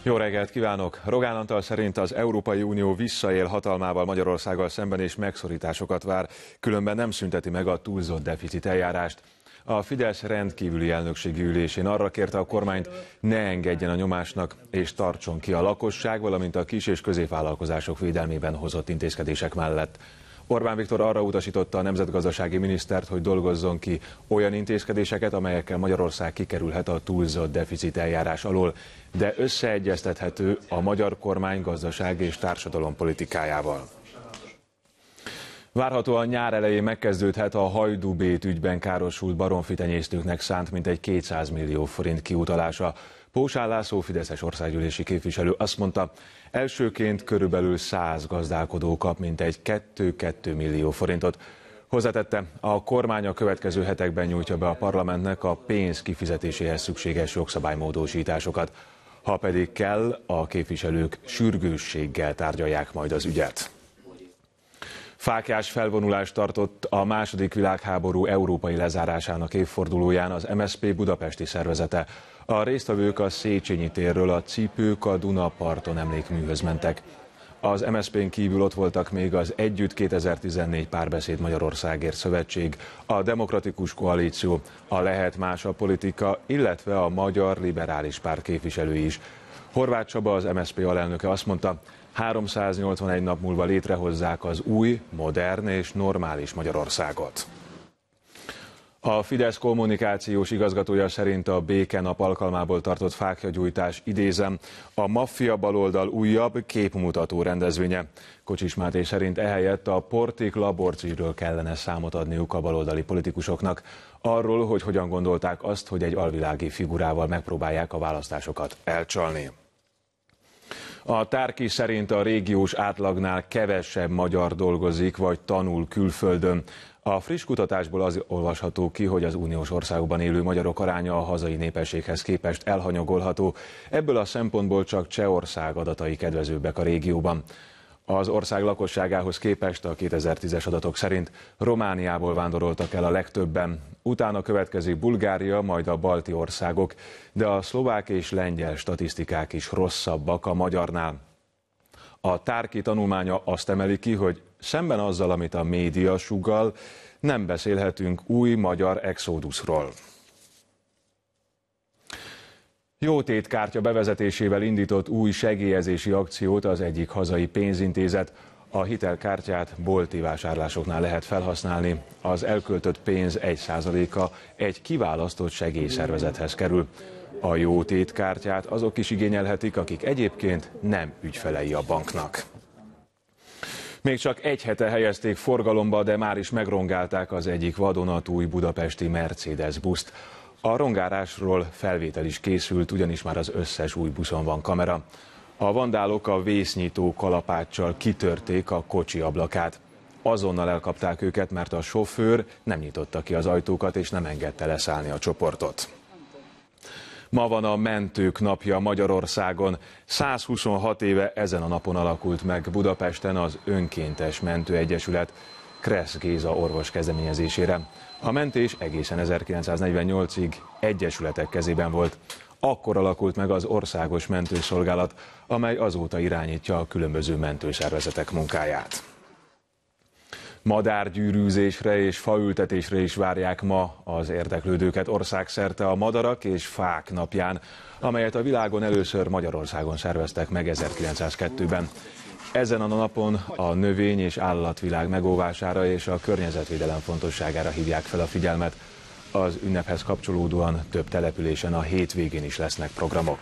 Jó reggelt kívánok! Rogán Antal szerint az Európai Unió visszaél hatalmával Magyarországgal szemben és megszorításokat vár, különben nem szünteti meg a túlzott deficit eljárást. A Fidesz rendkívüli elnökségi ülésén arra kérte a kormányt, ne engedjen a nyomásnak és tartson ki a lakosság, valamint a kis- és középvállalkozások védelmében hozott intézkedések mellett. Orbán Viktor arra utasította a nemzetgazdasági minisztert, hogy dolgozzon ki olyan intézkedéseket, amelyekkel Magyarország kikerülhet a túlzott deficit eljárás alól, de összeegyeztethető a magyar kormány gazdaság és társadalompolitikájával. Várhatóan nyár elején megkezdődhet a Hajdú-Bét ügyben károsult baromfitenyésztőknek szánt mintegy 200 millió forint kiutalása. Pósán László fideszes országgyűlési képviselő azt mondta, elsőként körülbelül 100 gazdálkodó kap mintegy 2-2 millió forintot. Hozzátette, a kormány a következő hetekben nyújtja be a parlamentnek a pénz kifizetéséhez szükséges jogszabálymódosításokat. Ha pedig kell, a képviselők sürgősséggel tárgyalják majd az ügyet. Fáklyás felvonulást tartott a II. Világháború európai lezárásának évfordulóján az MSZP budapesti szervezete. A résztvevők a Széchenyi térről a Cipők a Dunaparton emlékműhöz mentek. Az MSZP-n kívül ott voltak még az Együtt 2014 Párbeszéd Magyarországért Szövetség, a Demokratikus Koalíció, a Lehet Más a Politika, illetve a Magyar Liberális Párt képviselői is. Horváth Csaba, az MSZP alelnöke azt mondta, 381 nap múlva létrehozzák az új, modern és normális Magyarországot. A Fidesz kommunikációs igazgatója szerint a békenap alkalmából tartott fáklyagyújtás, idézem, a maffia baloldal újabb képmutató rendezvénye. Kocsis Máté szerint ehelyett a Porték laborcügyről kellene számot adniuk a baloldali politikusoknak, arról, hogy hogyan gondolták azt, hogy egy alvilági figurával megpróbálják a választásokat elcsalni. A Tárki szerint a régiós átlagnál kevesebb magyar dolgozik vagy tanul külföldön. A friss kutatásból az olvasható ki, hogy az uniós országokban élő magyarok aránya a hazai népességhez képest elhanyagolható. Ebből a szempontból csak Csehország adatai kedvezőbbek a régióban. Az ország lakosságához képest a 2010-es adatok szerint Romániából vándoroltak el a legtöbben. Utána következik Bulgária, majd a balti országok, de a szlovák és lengyel statisztikák is rosszabbak a magyarnál. A Tárki tanulmánya azt emeli ki, hogy szemben azzal, amit a média sugall, nem beszélhetünk új magyar exodusról. Jótétkártya bevezetésével indított új segélyezési akciót az egyik hazai pénzintézet. A hitelkártyát bolti vásárlásoknál lehet felhasználni. Az elköltött pénz 1%-a egy kiválasztott segélyszervezethez kerül. A jótétkártyát azok is igényelhetik, akik egyébként nem ügyfelei a banknak. Még csak egy hete helyezték forgalomba, de már is megrongálták az egyik vadonatúj budapesti Mercedes buszt. A rongálásról felvétel is készült, ugyanis már az összes új buszon van kamera. A vandálok a vésznyitó kalapáccsal kitörték a kocsi ablakát. Azonnal elkapták őket, mert a sofőr nem nyitotta ki az ajtókat és nem engedte leszállni a csoportot. Ma van a Mentők Napja Magyarországon. 126 éve ezen a napon alakult meg Budapesten az Önkéntes Mentőegyesület Kressz Géza orvos kezdeményezésére. A mentés egészen 1948-ig egyesületek kezében volt. Akkor alakult meg az Országos Mentőszolgálat, amely azóta irányítja a különböző mentőszervezetek munkáját. Madárgyűrűzésre és faültetésre is várják ma az érdeklődőket országszerte a Madarak és Fák napján, amelyet a világon először Magyarországon szerveztek meg 1902-ben. Ezen a napon a növény- és állatvilág megóvására és a környezetvédelem fontosságára hívják fel a figyelmet. Az ünnephez kapcsolódóan több településen a hétvégén is lesznek programok.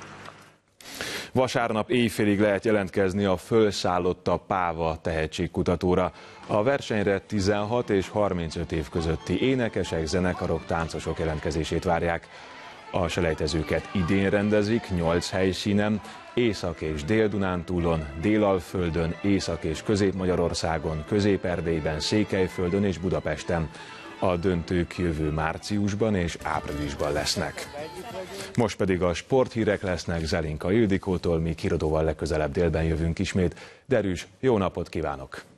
Vasárnap éjfélig lehet jelentkezni a Fölszállotta Páva tehetségkutatóra. A versenyre 16 és 35 év közötti énekesek, zenekarok, táncosok jelentkezését várják. A selejtezőket idén rendezik 8 helyszínen, Észak- és Dél-Dunántúlon, Délalföldön, Észak- és Közép-Magyarországon, Közép-Erdélyben, Székelyföldön és Budapesten. A döntők jövő márciusban és áprilisban lesznek. Most pedig a sporthírek lesznek Zelinka Ildikótól, mi Kirodóval legközelebb délben jövünk ismét. Derűs, jó napot kívánok!